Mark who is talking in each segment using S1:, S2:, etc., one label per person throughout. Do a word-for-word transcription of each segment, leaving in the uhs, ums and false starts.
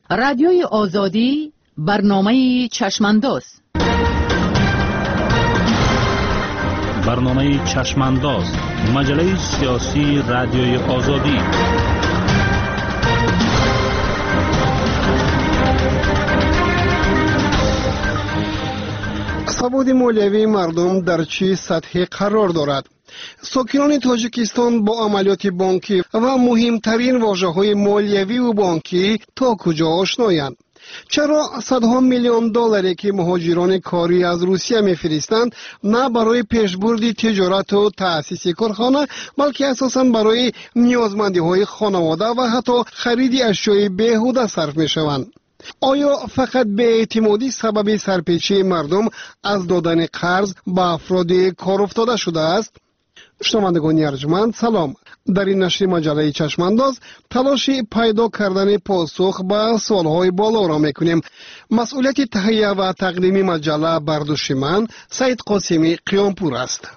S1: رادیوی آزادی برنامه چشمانداز.
S2: برنامه چشمانداز، مجله سیاسی رادیوی آزادی.
S3: ثبات مالیوی مردم در چه سطحی قرار دارد؟ ساکنان تاجیکستان با عملیات بانکی و مهمترین واژه‌های مالیوی و بانکی تا کجا آشنایند؟ چرا صدها میلیون دلاری که مهاجران کاری از روسیه میفرستند نه برای پیشبرد تجارت و تأسیس کارخانه، بلکه اساساً برای نیازمندی‌های خانواده و حتی خرید اشیاء بیهوده صرف می‌شوند؟ آیا فقط بی‌اعتمادی سبب سرپیچی مردم از دادن قرض به افراد کار افتاده شده است؟ شنوندگان ارجمند سلام. در این نشر مجله چشمانداز تلاش پیدا کردن پاسخ به سوالهای بالا را میکنیم. مسئولیت تهیه و تقدیم مجله بر دوش من سید قاسمی قیامپور است.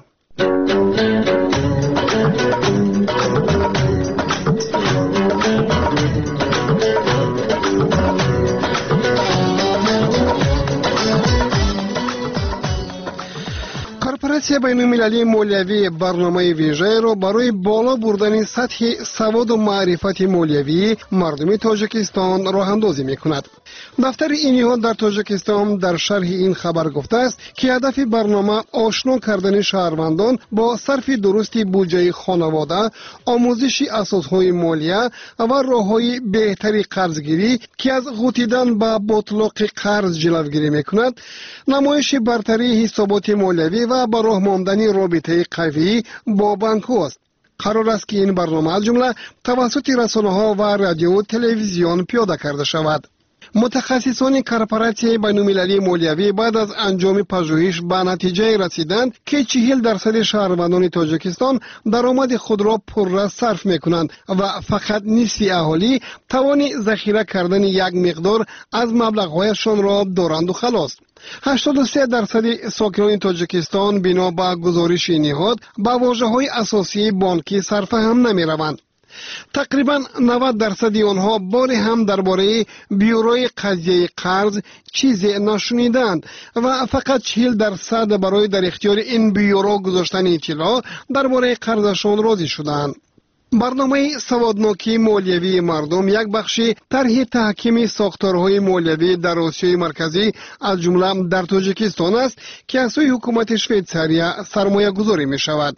S3: کورپوراسیون بین‌المللی مالیوی برنامه ویژه را برای بالا بردن سطح سواد و معرفت مالیوی مردم تاجیکستان راه اندازی می‌کند. دفتر این نهاد در تاجیکستان در شرح این خبر گفته است که هدف برنامه آشنا کردن شهروندان با صرف درست بودجه خانواده، آموزش اساسهای مالیه و راه‌های بهتری قرضگیری که از غوطیدن به بطلاق قرض جلوگیری می‌کند، نمایش برتری حسابات مالیوی و با راه ماندن رابطه قوی با بانک‌ها است. قرار است که این برنامه از جمله توسط رسانه‌ها و رادیو و تلویزیون پیاده کرده شود. متخصصان کورپوراسیون بین‌المللی مالیوی بعد از انجام پژوهش به نتیجه رسیدند که چهل درصد شهروندان تاجیکستان درآمد خود را پررا صرف می‌کنند و فقط نصف اهالی توان ذخیره کردن یک مقدار از مبلغ‌هایشان را دارند و خلاص. هشتاد و سه درصد ساکنان تاجیکستان بنا به گزارش نهاد با واژه‌های اساسی بانکی صرف هم نمی‌روند. تقریبا نود درصد آنها باری هم درباره بیوروی قضیه قرض چیزی نشنیدند و فقط چهل درصد برای در اختیار این بیورو گذاشتن اطلاع درباره قرضشان راضی شدند. برنامه سوادناکی مالیوی مردم یک بخشی طرح تحکیم ساختارهای مالیوی در آسیای مرکزی از جمله در تاجیکستان است که از سوی حکومت شویتزاریا سرمایه گذاری می شود.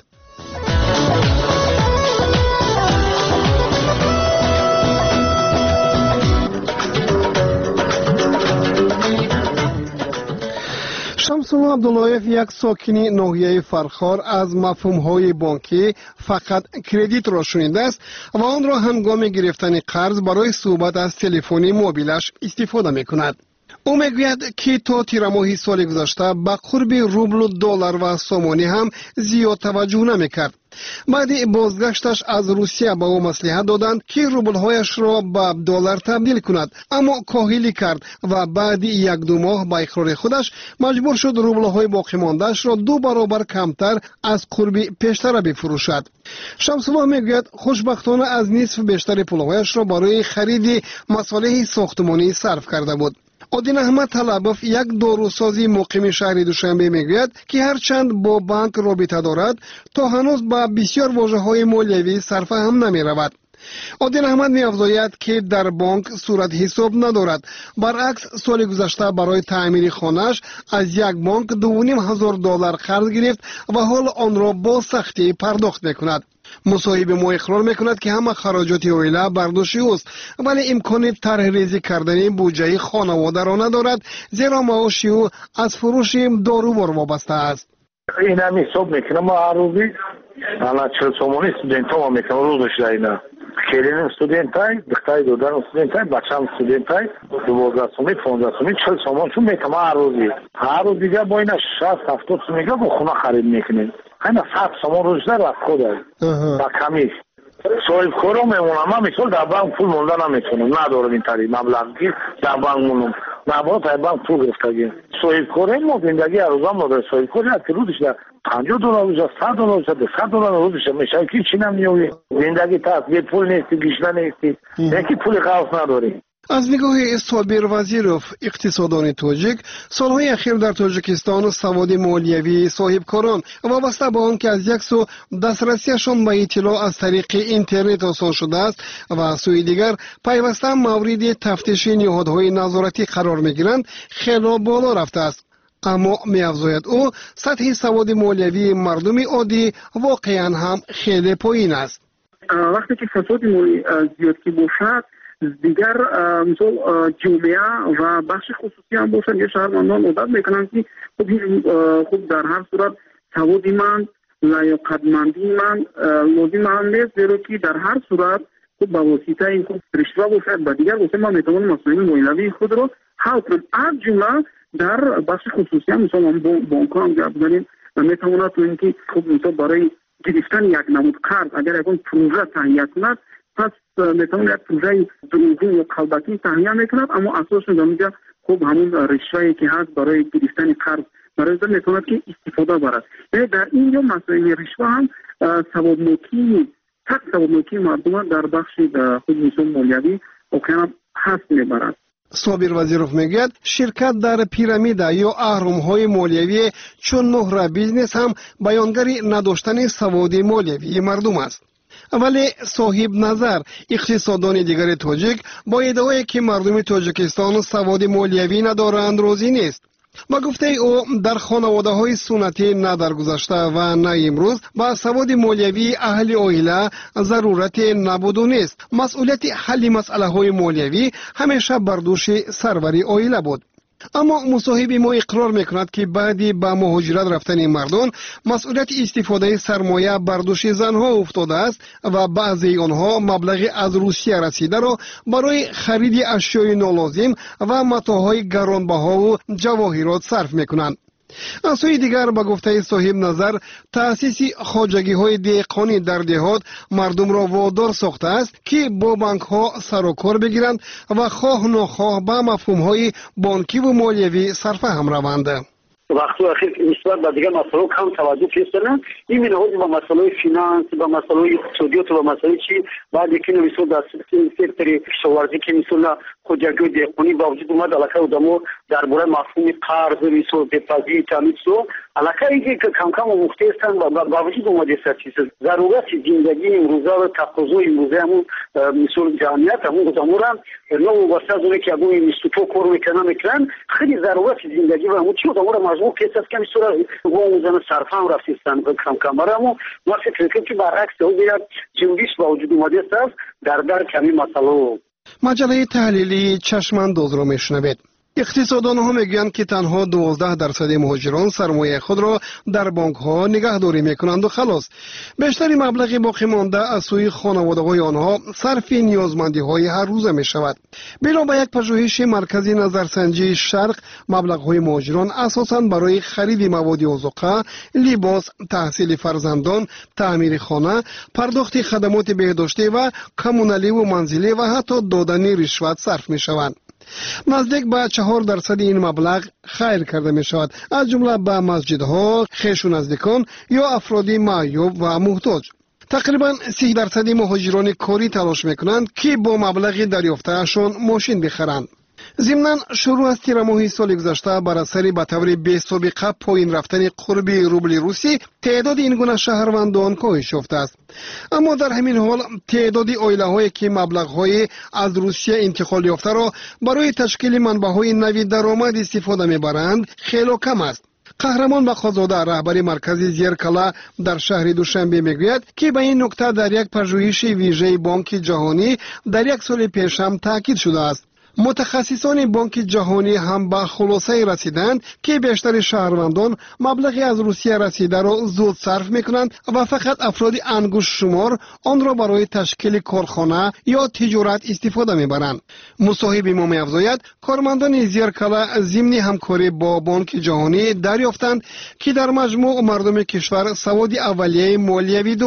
S3: شمس‌الله عبداللهیف یک ساکنی ناحیه فرخار از مفهوم‌های بانکی فقط کردیت را شنیده است و آن را هنگام گرفتن قرض برای صحبت از تلفن موبیلش استفاده می‌کند. او میگوید که تا تیر ماه سال گذشته به قرب روبل و دلار و سومانی هم زیاد توجه نمی‌کرد. بعد بازگشتش از روسیه به او مصلحت دادند که روبل‌هایش را به دلار تبدیل کند، اما کاهلی کرد و بعد یک دو ماه با اقرار خودش مجبور شد روبل‌های باقی مانده‌اش را دو برابر کمتر از قرب پیشتر بفروشد. شمس‌الله میگوید خوشبختانه از نصف بیشتر پول‌هایش را برای خرید مصالح ساختمانی صرف کرده بود. عادل احمد طلبوف یک داروسازی مقیم شهر دوشنبه میگوید که هرچند با بانک رابطه دارد تا هنوز با بسیار واژه‌های مالیوی صرف هم نمی رود. عادل احمد می افزاید که در بانک صورت حساب ندارد. برعکس سال گذشته برای تعمیر خانه‌اش از یک بانک دو و نیم هزار دلار قرض گرفت و حال آن را با سختی پرداخت میکند. مصاحب ما اقرار میکند که همه خراجات عائله بر دوش اوست، ولی امکان طرح ریزی کردن بودجه خانواده را ندارد، زیرا معاش او از فروش داروبار وابسته است.
S4: این هم حساب میکنم ما هر روزی الان چهل سومانی استودنت ها میکنم روزش داینا کلین استودنت های دختری دودن استودنت های بچه هم استودنت های دوازده سومی پانزده سومی چهل سومان چون میکنم هر روزی هر روز دیگه با این شصت هفتاد سومی با خونه خرید میکنیم. همه صد سومان روز در رفت خود با کمی صاحب کارو میمونم. من مثال در بانک پول مونده نمیتونم، ندارم این طریق مبلغی در بانک مونم نباید در بانک پول گرفتگی صاحب کاره ما زندگی روزا ما در صاحب کاری که روزش در پنجاه دلار روزا صد دلار روزا صد دلار روزش میشه که چی نمیوی زندگی تا یه پول نیستی گشنه نیستی یکی پول خاص نداری.
S3: از نگاه صابر وزیروف اقتصاددان تاجیک، سالهای اخیر در تاجیکستان سواد مالیوی صاحبکاران وابسته به آنکه از یک سو دسترسیشان به اطلاع از طریق اینترنت آسان شده است و از سوی دیگر پیوسته مورد تفتیش نهادهای نظارتی قرار میگیرند خیلی بالا رفته است. اما می‌افزاید او سطح سواد مالیوی مردم عادی واقعا هم خیلی پایین است.
S5: وقتی که فساد مالی زیاد که باشد، دیگر مثل جامعه و بخش خصوصی هم باشند یا شهروندان عادت میکنند که خب خب در هر صورت سواد من لیاقتمندی من لازم هم نیست، زیرا که در هر صورت خب به واسطه این خب رشوه باشد و دیگر واسه ما میتوانیم مسائل مالیوی خود را حل کنیم. از جمله در بخش خصوصی هم مثلا بانک ها هم گپ زنیم و میتواند تو اینکه خب مثلا برای گرفتن یک نمود قرض اگر یکون پروژه تهیه کند، پس میتواند یک پروژه دروغین یا قلبکی تهیه میکند، اما اساسش در اینجا خب همون رشوه‌ای که هست برای گرفتن قرض برای ذلك میتواند که استفاده برد. یعنی در اینجا مسائل رشوه هم سوادناکی تک سوادناکی مردم در بخش خود مثلا مالیوی واقعا هست میبرد.
S3: صابر وزیروف میگوید شرکت در پیرامید یا اهرم‌های مالیوی چون مهر بیزنس هم بیانگری نداشتن سواد مالیوی مردم است. ولی صاحب نظر اقتصاددان دیگر تاجیک با ادعایی که مردم تاجیکستان سواد مالیوی ندارند راضی نیست. با گفته او در خانواده های سنتی نه در گذشته و نه امروز با سواد مالیوی اهل عائله ضرورت نبود و نیست. مسئولیت حل مسئله های مالیوی همیشه بر دوش سروری عائله بود. اما مصاحب ما اقرار میکند که بعدی به مهاجرت رفتن مردم مسئولیت استفاده سرمایه بر دوش زنها افتاده است و بعضی آنها مبلغ از روسیه رسیده را برای خرید اشیای نالازم و متاعهای گرانبها و جواهرات صرف میکنند. از سوی دیگر به گفته صاحب نظر تأسیس خواجگی های دهقانی در دهات مردم را وادار ساخته است که با بانک ها سر و کار بگیرند و خواه ناخواه به مفهوم های بانکی و مالیوی صرفه هم روند.
S6: وقتی اخیر نسبت به دیگر مسائل کم توجه کردن، این منهاج با مسائل فینانس، با مسائل اقتصادیات و مسائل چی بعد یکی نمیشه در سکتور کشاورزی که مثلا خودجوی دهقانی با وجود اومد علاقه و دمو درباره مفهوم قرض مثل بپذیری تامین سو علاقه ای که کم کم مختص هستند و با وجود اومد است چیز ضرورت زندگی امروزه و تقاضای امروزه همون مثل جامعیت همون گذارم نو واسه از اون که ابو میستو کار میکنن میکنن خیلی ضرورت زندگی و همون چی دمور مجموع کیسه است که مثلا و زن صرفا هم رفتن کم کم برامو ما فکر کنیم که برعکس او دیگر جنبش با وجود اومده است در در کمی مسئله.
S3: مجله تحلیلی چشمانداز را میشنوید. اقتصاددان ها میگویند که تنها دوازده درصد مهاجران سرمایه خود را در بانک ها نگهداری میکنند و خلاص بیشتری مبلغ باقی مانده از سوی خانواده های آنها صرف نیازمندی های هر روزه می شود. بنا به یک پژوهش مرکزی نظرسنجی شرق مبلغ های مهاجران اساساً برای خرید مواد اوزقه، لباس، تحصیل فرزندان، تعمیر خانه، پرداخت خدمات بهداشتی و کمونالی و منزلی و حتی دادن رشوت صرف می شوند. نزدیک به چهار درصد این مبلغ خیر کرده می شود، از جمله به مسجدها، خویش و نزدیکان یا افرادی معیوب و محتاج. تقریبا سی درصد مهاجران کاری تلاش می کنند که با مبلغ دریافتهشان ماشین بخرند. ضمناً شروع از تیر ماه سال گذشته بر اثر به طور بی سابقه پایین رفتن قرب روبل روسی تعداد این گونه شهروندان کاهش یافته است. اما در همین حال تعداد عائله‌هایی که مبلغ‌های از روسیه انتقال یافته را برای تشکیل منبع‌های نوی درآمد استفاده می‌برند خیلی کم است. قهرمان بقازاده رهبر مرکز زیرکلا در شهر دوشنبه میگوید که به این نکته در یک پژوهش ویژه بانک جهانی در یک سال پیش هم تاکید شده است. متخصصان بانک جهانی هم به خلاصه رسیدند که بیشتر شهروندان مبلغی از روسیه رسیده را زود صرف میکنند و فقط افراد انگشت شمار آن را برای تشکیل کارخانه یا تجارت استفاده میبرند. مصاحب ما می‌افزاید کارمندان زیرکلا ضمن همکاری با بانک جهانی دریافتند که در مجموع مردم کشور سواد اولیه مالیوی دارند.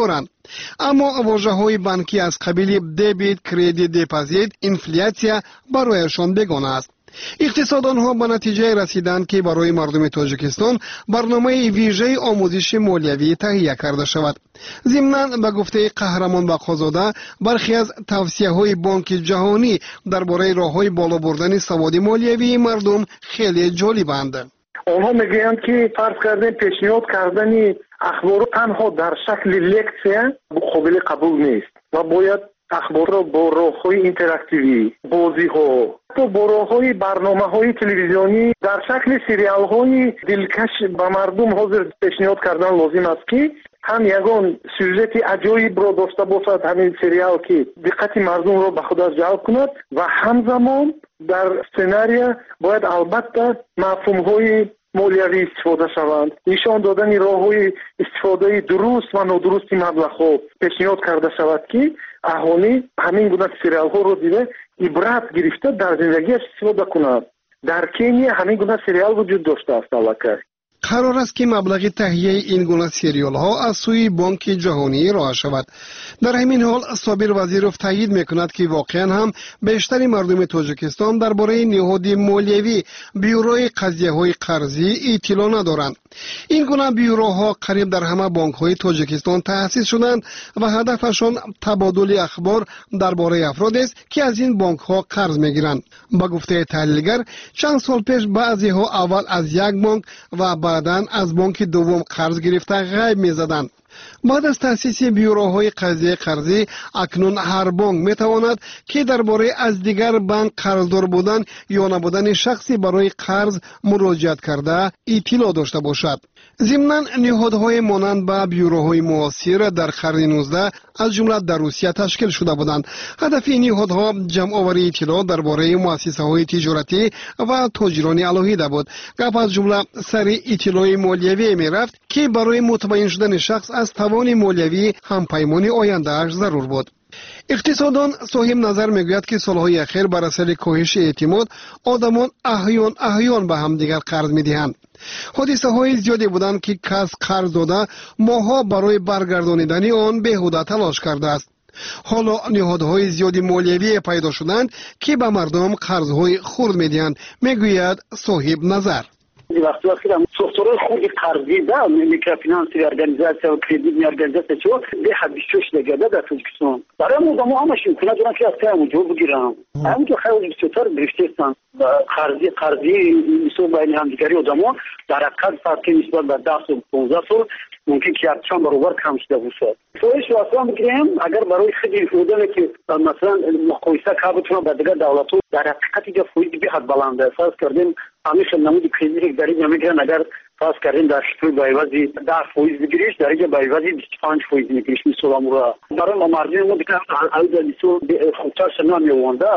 S3: اما واژه‌های بانکی از قبیل دبیت، کردیت، دپازیت، اینفلیاسیا برایشان بیگانه است. اقتصاددانها به نتیجه رسیدند که برای مردم تاجیکستان برنامه ویژه آموزش مالیوی تهیه کرده شود. ضمناً به گفته قهرمان بقازاده برخی از توصیه‌های بانک جهانی درباره راه‌های بالا بردن سواد مالیوی مردم خیلی جالبند.
S4: آنها میگویند که فرض کردن پیشنهاد کردن اخبار تنها در شکل لکچر قابل قبول نیست و باید اخبار را با راه‌های اینتراکتیوی، بازی‌ها، تو با راه‌های برنامه‌های تلویزیونی در شکل سریال‌های دلکش به مردم حاضر پیشنهاد کردن لازم است که هم یگان سوژت عجایب را داشته باشد همین سریال که دقت مردم را به خودش جلب کند و همزمان در سناریو باید البته مفهوم‌های مالیوی استفاده شوند. نشان دادن راه‌های استفاده درست و نادرست مبلغ‌ها پیشنهاد کرده شود که اهالی همین گونه سریال‌ها رو دیده عبرت گرفته در زندگیش استفاده کنند. در کنیا همین گونه سریال وجود داشته است البته.
S3: قرار است که مبلغ تهیه این گونه سریال ها از سوی بانک جهانی ارائه شود. در همین حال صابر وزیروف تایید میکند که واقعا هم بیشتر مردم تاجیکستان درباره نهاد مالیوی بیوروی قضیه های قرضی اطلاع ندارند. این گونه بیوروها قریب در همه بانک های تاجیکستان تأسیس شدند و هدفشان تبادل اخبار درباره افراد است که از این بانک ها قرض میگیرند. با گفته تحلیلگر چند سال پیش بعضی ها اول از یک بانک و بعداً از بانک دوم قرض گرفته غیب می‌زدند. بعد از تأسیس بیوروهای قضیه قرضی اکنون هر بانک میتواند که درباره از دیگر بانک قرضدار بودن یا نبودن شخصی برای قرض مراجعت کرده اطلاع داشته باشد. ضمناً نهادهای مانند به بیوروهای معاصر در قرن نوزدهم از جمله در روسیه تشکیل شده بودند. هدف این نهادها جمع آوری اطلاع درباره مؤسسه‌های تجارتی و تاجران الهیده بود. گپ از جمله سر اطلاع مالیوی میرفت که برای مطمئن شدن شخص از توان مالیوی همپیمانی آینده‌اش ضرور بود. اقتصاددان صاحب نظر میگوید که سالهای اخیر بر اثر کاهش اعتماد آدمان احیان احیان به همدیگر قرض میدهند. حادثه های زیادی بودند که کس قرض داده ماها برای برگردانیدن آن بیهوده تلاش کرده است. حالا نهادهای زیادی مالیوی پیدا شدند که به مردم قرضهای خرد میدهند، میگوید صاحب نظر.
S6: وقتی وقتی هم سوختورهای خودی قرضی ده میکروفینانسی ارگانیزاسیا و کردیت ارگانیزاسیا چو به حدیثش نگرده در تاجیکستان برای مردم همش امکانات دارن که از همونجا بگیرن همونجا خیلی بسیار گرفته‌اند قرضی قرضی میسو بین همدیگری آدما در حقیقت فرض کنید نسبت به ده سال پانزده سال ممکن که چند برابر کم شده باشه. تویش واسه میگیم اگر برای خیلی بودن که مثلا مقایسه کردن با دیگر دولت‌ها در حقیقت دیگه فوید بیاد بالانده فرض کردیم همیشه نمودی کردیت دارید نمیگن اگر فرض کردیم در شتوی بایوازی ده فوید بگیریش در اینجا بایوازی بیست و پنج فوید میگیریش مثلا مرا برای ما مردم ما دیگه از لیسو خودتاش نمیونده.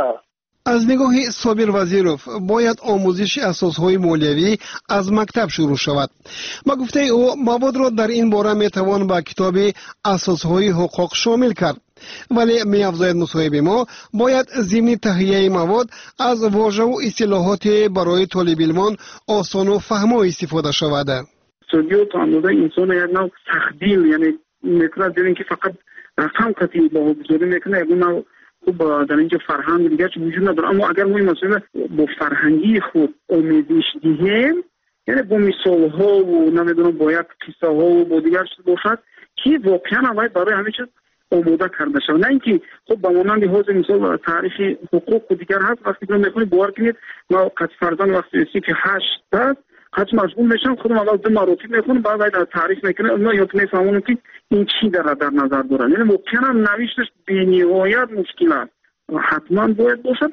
S3: از نگاه صابر وزیروف باید آموزش اساسهای مالیوی از مکتب شروع شود. با گفته او مواد را در این باره میتوان با کتاب اساسهای حقوق شامل کرد. ولی می افزاید مصاحب ما باید ضمن تهیه مواد از واژه و اصطلاحات برای طالب علمان آسان و فهمای استفاده شود.
S5: استودیو تا اندازه انسان یک نوع تخدیل یعنی میکنه در اینکه فقط رقم قطعی با بزرگی میکنه یک نوع خوب در اینجا فرهنگ دیگه چه وجود نداره. اما اگر ما مثلا با فرهنگی خود آمیزش دهیم یعنی با مثال ها و نمیدونم باید قصه ها و با دیگر چیز باشد که واقعا باید برای همه چیز آماده کرده شد. نه اینکه خب به مانند حوزه مثال تعریف حقوق و دیگر هست وقتی که میخونید باور کنید ما قد فرضاً وقتی رسید که هشت است قد مشغول میشم خودم اول دو مراتب میخونم بعد باید تعریف میکنه اونا یا میفهمونم که این چی در در نظر دارن. یعنی واقعا نوشتش بی‌نهایت مشکل است. حتما باید باشد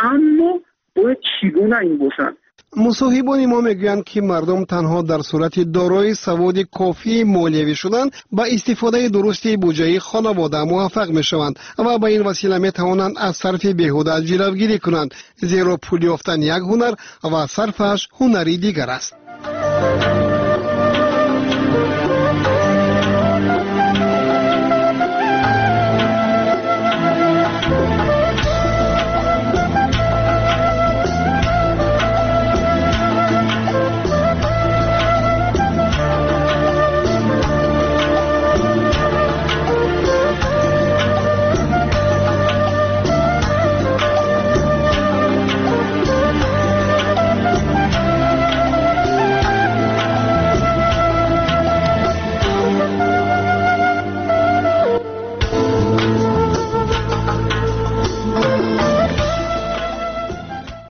S5: اما باید چگونه این باشد.
S3: مصاحبان ما میگویند که مردم تنها در صورت دارای سواد کافی مالیوی شدن با استفاده درستی بودجه خانواده موفق میشوند و با این وسیله میتوانند از صرف بیهوده جلوگیری کنند، زیرا پول یافتن یک هنر و صرفش هنری دیگر است.